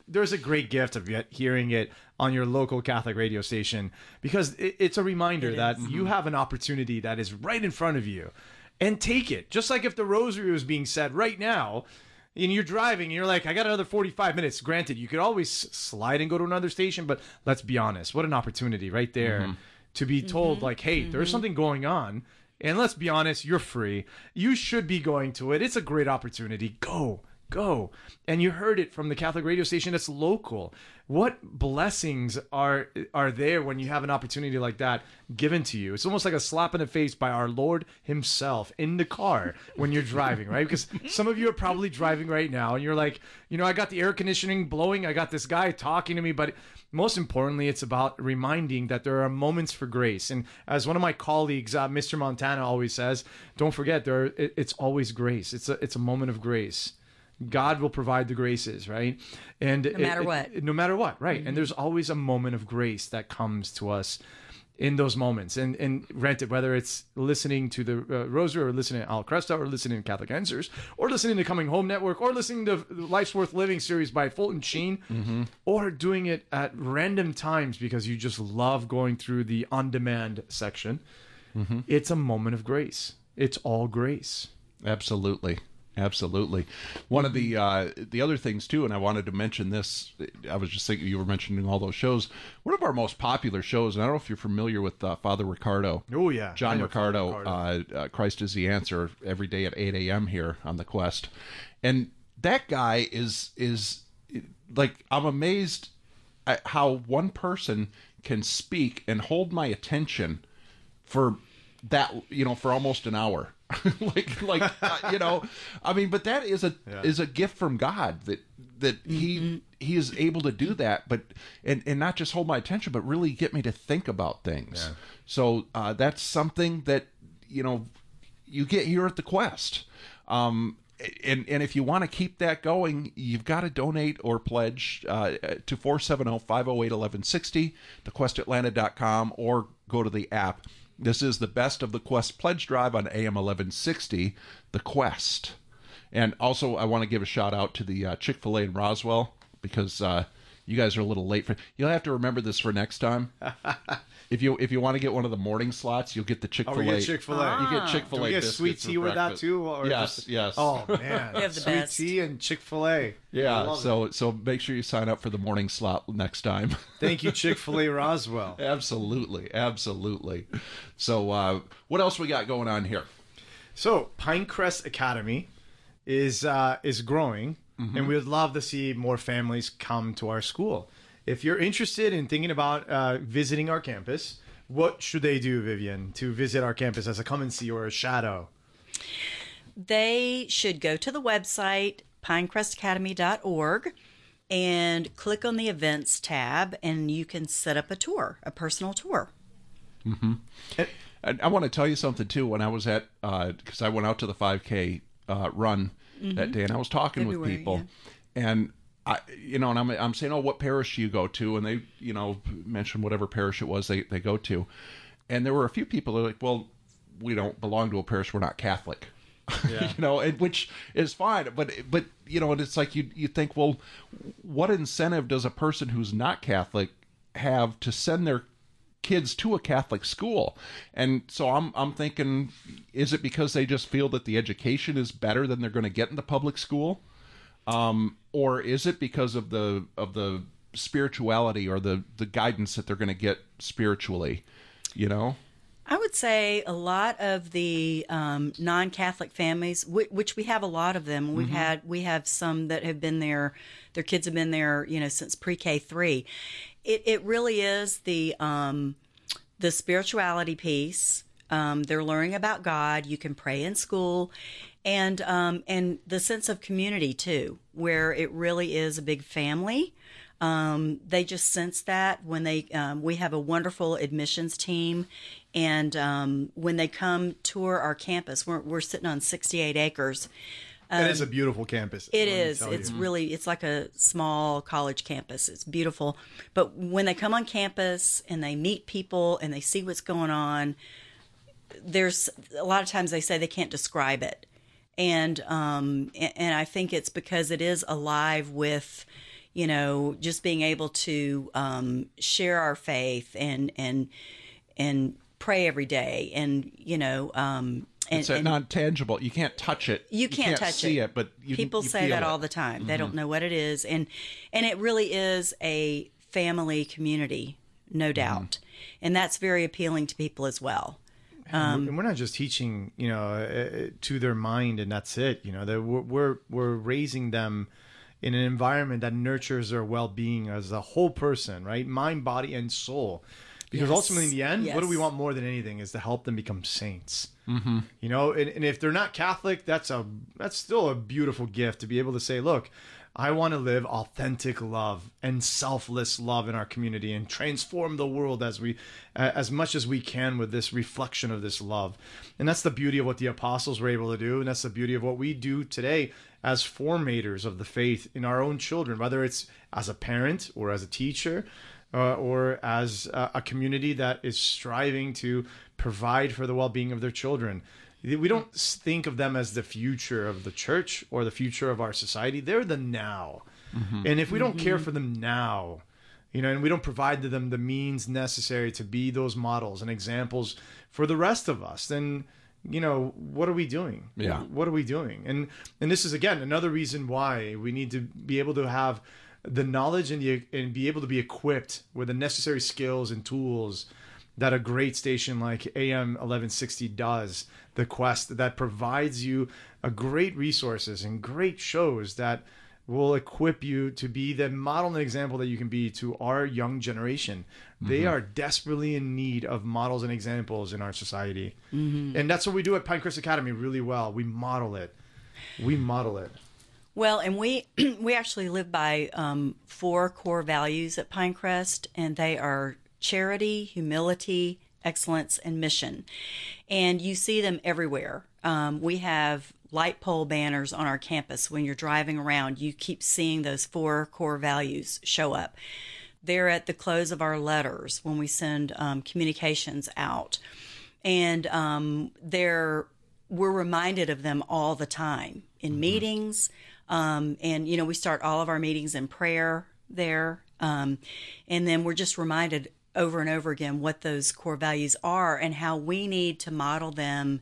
there's a great gift of yet hearing it on your local Catholic radio station, because it, it's a reminder It that is. you have an opportunity that is right in front of you, and take it. Just like if the rosary was being said right now, and you're driving, and you're like, I got another forty-five minutes. Granted, you could always slide and go to another station, but let's be honest, what an opportunity right there Mhm. to be told, Mm-hmm. like, hey, there's something going on. And let's be honest, you're free. You should be going to it. It's a great opportunity. Go, go. And you heard it from the Catholic radio station that's local. What blessings are are there when you have an opportunity like that given to you? It's almost like a slap in the face by our Lord himself in the car when you're driving, right? Because some of you are probably driving right now and you're like, you know, I got the air conditioning blowing. I got this guy talking to me, but most importantly, it's about reminding that there are moments for grace. And as one of my colleagues, uh, Mister Montana, always says, don't forget, there are, it, it's always grace. It's a, it's a moment of grace. God will provide the graces, right? And No matter it- what. it- no matter what, right? And there's always a moment of grace that comes to us in those moments. And and granted, whether it's listening to the uh, Rosary, or listening to Al Cresta, or listening to Catholic Answers, or listening to Coming Home Network, or listening to Life's Worth Living series by Fulton Sheen, Mm-hmm. or doing it at random times because you just love going through the on-demand section, Mm-hmm. it's a moment of grace. It's all grace. Absolutely. Absolutely. One of the uh, the other things too, and I wanted to mention this, I was just thinking you were mentioning all those shows. One of our most popular shows, and I don't know if you're familiar with uh, Father Ricardo. Oh yeah, John I know Father Ricardo, Ricardo. Uh, uh, Christ is the Answer, every day at eight a.m. here on the Quest. And that guy is is like, I'm amazed at how one person can speak and hold my attention for that, you know, for almost an hour. like like uh, you know, I mean, but that is a Yeah. is a gift from God, that that he he is able to do that, but and and not just hold my attention, but really get me to think about things. Yeah. So uh, that's something that, you know, you get here at the Quest. Um, and and if you want to keep that going, you've got to donate or pledge uh, to four seven zero, five zero eight, one one six zero, the quest atlanta dot com, or go to the app. This is the Best of the Quest pledge drive on A M eleven sixty, The Quest. And also, I want to give a shout out to the uh, Chick-fil-A in Roswell, because uh, you guys are a little late for. You'll have to remember this for next time. If you if you want to get one of the morning slots, you'll get the Chick-fil-A. Oh, we get Chick-fil-A. You get Chick-fil-A. Do we get biscuits sweet for tea with that breakfast. too? Or yes, just- yes. Oh man, We have the sweet best. tea and Chick-fil-A. I Yeah, love it. so so make sure you sign up for the morning slot next time. Thank you, Chick-fil-A Roswell. Absolutely, absolutely. So uh, what else we got going on here? So Pinecrest Academy is uh, is growing, and we would love to see more families come to our school. If you're interested in thinking about uh, visiting our campus, what should they do, Vivian, to visit our campus as a come and see or a shadow? They should go to the website, pinecrest academy dot org, and click on the events tab, and you can set up a tour, a personal tour. Mm-hmm. And I want to tell you something too. When I was at, because I went out to the five K uh, run Mhm. that day, and I was talking with February, people, and I, you know, and I'm I'm saying, oh, what parish do you go to? And they, you know, mentioned whatever parish it was they they go to, and there were a few people that were like, well, we don't belong to a parish, we're not Catholic. Yeah. you know, and, which is fine, but but you know, and it's like you you think, well, what incentive does a person who's not Catholic have to send their kids to a Catholic school? And so I'm I'm thinking, is it because they just feel that the education is better than they're going to get in the public school, um, or is it because of the of the spirituality or the the guidance that they're going to get spiritually? You know. I would say a lot of the um, non-Catholic families, which, which we have a lot of them. We've Mhm. had we have some that have been there. Their kids have been there, you know, since pre-K three. It it really is the um, the spirituality piece. Um, they're learning about God. You can pray in school, and um, and the sense of community too, where it really is a big family. Um, they just sense that when they, um, we have a wonderful admissions team, and um, when they come tour our campus, we're, we're sitting on sixty-eight acres. Um, That is a beautiful campus. It let me is. tell It's you. really, it's like a small college campus. It's beautiful. But when they come on campus and they meet people and they see what's going on, there's a lot of times they say they can't describe it. And, um, and, and I think it's because it is alive with, you know, just being able to um, share our faith and and and pray every day, and you know, um, and, it's a and non-tangible. You can't touch it. You can't, touch see it. it, but you, people you say feel that it. all the time. Mm-hmm. They don't know what it is, and and it really is a family community, no doubt, mm-hmm. and that's very appealing to people as well. Um, and we're not just teaching, you know, uh, to their mind and that's it. You know, that we're, we're we're raising them in an environment that nurtures their well-being as a whole person, right? Mind, body, and soul. Because yes. ultimately, in the end, yes. what do we want more than anything is to help them become saints. Mm-hmm. You know, and, and if they're not Catholic, that's a that's still a beautiful gift to be able to say, look, I want to live authentic love and selfless love in our community and transform the world as we, uh, as much as we can with this reflection of this love. And that's the beauty of what the apostles were able to do. And that's the beauty of what we do today as formators of the faith in our own children, whether it's as a parent or as a teacher, uh, or as a, a community that is striving to provide for the well-being of their children. We don't think of them as the future of the church or the future of our society. They're the now. Mm-hmm. And if we don't mm-hmm. care for them now, you know, and we don't provide to them the means necessary to be those models and examples for the rest of us, then, you know, what are we doing? Yeah. What are we doing? And and this is, again, another reason why we need to be able to have the knowledge and, the, and be able to be equipped with the necessary skills and tools that a great station like A M eleven sixty does, The Quest, that provides you a great resources and great shows that will equip you to be the model and example that you can be to our young generation. Mm-hmm. They are desperately in need of models and examples in our society. Mm-hmm. And that's what we do at Pinecrest Academy really well. We model it. We model it. Well, and we we actually live by um, four core values at Pinecrest, and they are charity, humility, excellence, and mission. And you see them everywhere. Um, we have light pole banners on our campus. When you're driving around, you keep seeing those four core values show up. They're at the close of our letters when we send um, communications out. And um, they're, we're reminded of them all the time in mm-hmm. meetings. Um, and, you know, we start all of our meetings in prayer there. Um, and then we're just reminded over and over again what those core values are and how we need to model them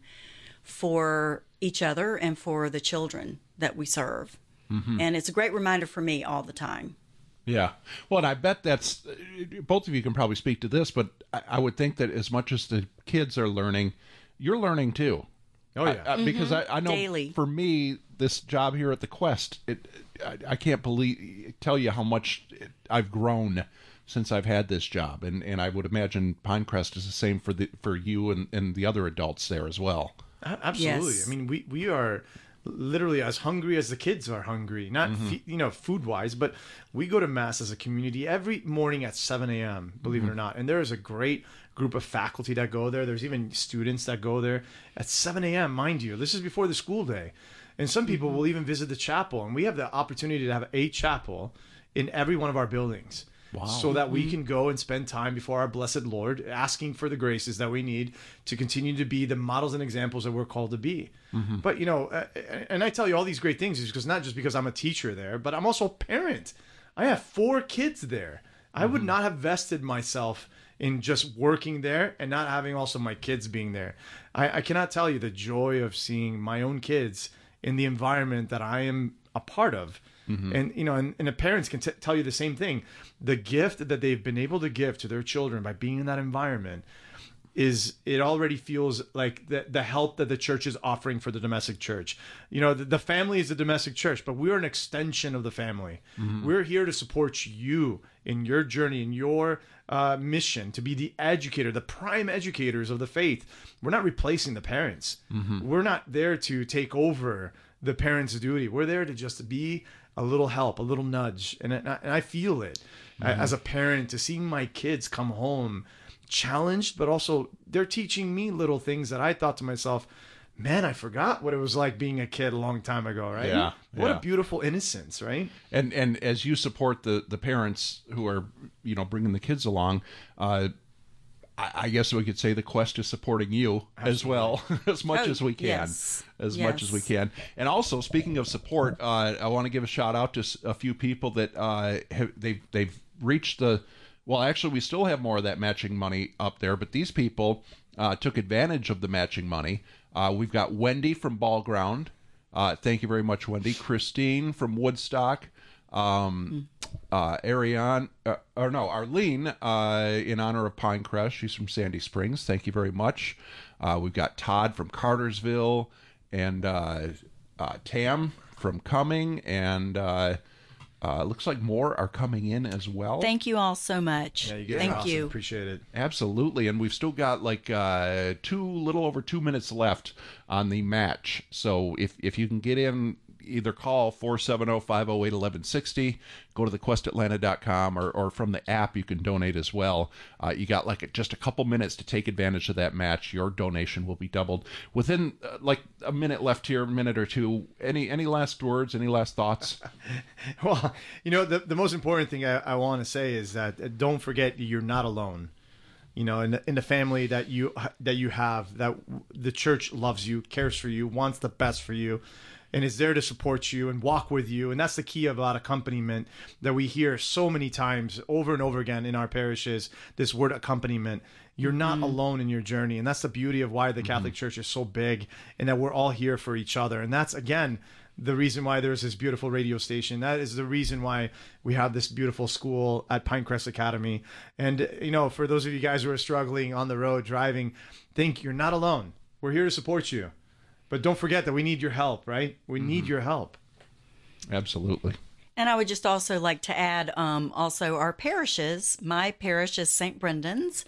for each other and for the children that we serve. Mm-hmm. And it's a great reminder for me all the time. Yeah. Well, and I bet that's, both of you can probably speak to this, but I, I would think that as much as the kids are learning, you're learning too. Oh, yeah. I, I, because mm-hmm. I, I know Daily. For me, this job here at the Quest, it, I, I can't believe, tell you how much it, I've grown since I've had this job. And, and I would imagine Pinecrest is the same for the for you and, and the other adults there as well. Absolutely. Yes. I mean, we, we are literally as hungry as the kids are hungry, not, mm-hmm. f- you know, food wise, but we go to Mass as a community every morning at seven a.m., believe mm-hmm. it or not. And there is a great group of faculty that go there. There's even students that go there at seven a.m., mind you. This is before the school day. And some people mm-hmm. will even visit the chapel. And we have the opportunity to have a chapel in every one of our buildings. Wow. So that we can go and spend time before our blessed Lord, asking for the graces that we need to continue to be the models and examples that we're called to be. Mm-hmm. But, you know, uh, and I tell you all these great things is because not just because I'm a teacher there, but I'm also a parent. I have four kids there. Mm-hmm. I would not have vested myself in just working there and not having also my kids being there. I, I cannot tell you the joy of seeing my own kids in the environment that I am a part of. Mm-hmm. And, you know, and, and the parents can t- tell you the same thing. The gift that they've been able to give to their children by being in that environment is, it already feels like the, the help that the church is offering for the domestic church. You know, the, the family is the domestic church, but we're an extension of the family. Mm-hmm. We're here to support you in your journey, in your uh, mission to be the educator, the prime educators of the faith. We're not replacing the parents. Mm-hmm. We're not there to take over the parents' duty. We're there to just be a little help, a little nudge. And I, and I feel it mm-hmm. as a parent to seeing my kids come home challenged, but also they're teaching me little things that I thought to myself, man, I forgot what it was like being a kid a long time ago, right? Yeah. What yeah. a beautiful innocence, right? And and as you support the, the parents who are, you know, bringing the kids along, uh, I, I guess we could say the Quest is supporting you Absolutely. as well, as much oh, as we can, yes. as yes. much as we can. And also, speaking of support, uh, I want to give a shout out to a few people that uh, have, they've they've reached the. Well, actually, we still have more of that matching money up there, but these people uh, took advantage of the matching money. Uh, we've got Wendy from Ball Ground. Uh, thank you very much, Wendy. Christine from Woodstock. Um, uh, Ariane, uh, or no, Arlene, uh, in honor of Pinecrest. She's from Sandy Springs. Thank you very much. Uh, we've got Todd from Cartersville, and uh, uh, Tam from Cumming, and uh, uh, looks like more are coming in as well. Thank you all so much. Yeah, you guys Thank are awesome. you. Appreciate it. Absolutely, and we've still got like uh, two, little over two minutes left on the match. So if if you can get in, either call four seven zero, five zero eight, one one six zero, go to the quest atlanta dot com, or, or from the app you can donate as well. Uh, you got like just a couple minutes to take advantage of that match. Your donation will be doubled. Within uh, like a minute left here, a minute or two, any any last words, any last thoughts? Well, you know, the, the most important thing I, I want to say is that uh, don't forget you're not alone. You know, in the, in the family that you that you have, that the church loves you, cares for you, wants the best for you, and is there to support you and walk with you. And that's the key about accompaniment that we hear so many times over and over again in our parishes, this word accompaniment. You're not mm-hmm. alone in your journey. And that's the beauty of why the Catholic mm-hmm. Church is so big, and that we're all here for each other. And that's, again, the reason why there's this beautiful radio station. That is the reason why we have this beautiful school at Pinecrest Academy. And, you know, for those of you guys who are struggling on the road driving, think you're not alone. We're here to support you. But don't forget that we need your help, right? We mm-hmm. need your help. Absolutely. And I would just also like to add um, also our parishes. My parish is Saint Brendan's,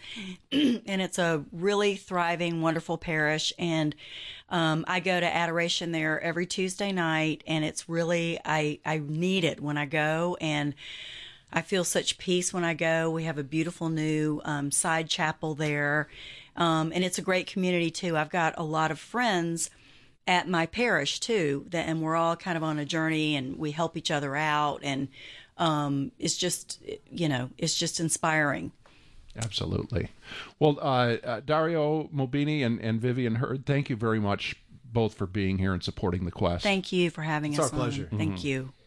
and it's a really thriving, wonderful parish. And um, I go to adoration there every Tuesday night, and it's really, I, I need it when I go, and I feel such peace when I go. We have a beautiful new um, side chapel there, um, and it's a great community, too. I've got a lot of friends at my parish too, that, and we're all kind of on a journey, and we help each other out, and um, it's just, you know, it's just inspiring. Absolutely. Well, uh, uh, Dario Mobini and, and Vivian Hurd, thank you very much both for being here and supporting the Quest. Thank you for having it's us. It's our pleasure. On. Thank mm-hmm. you.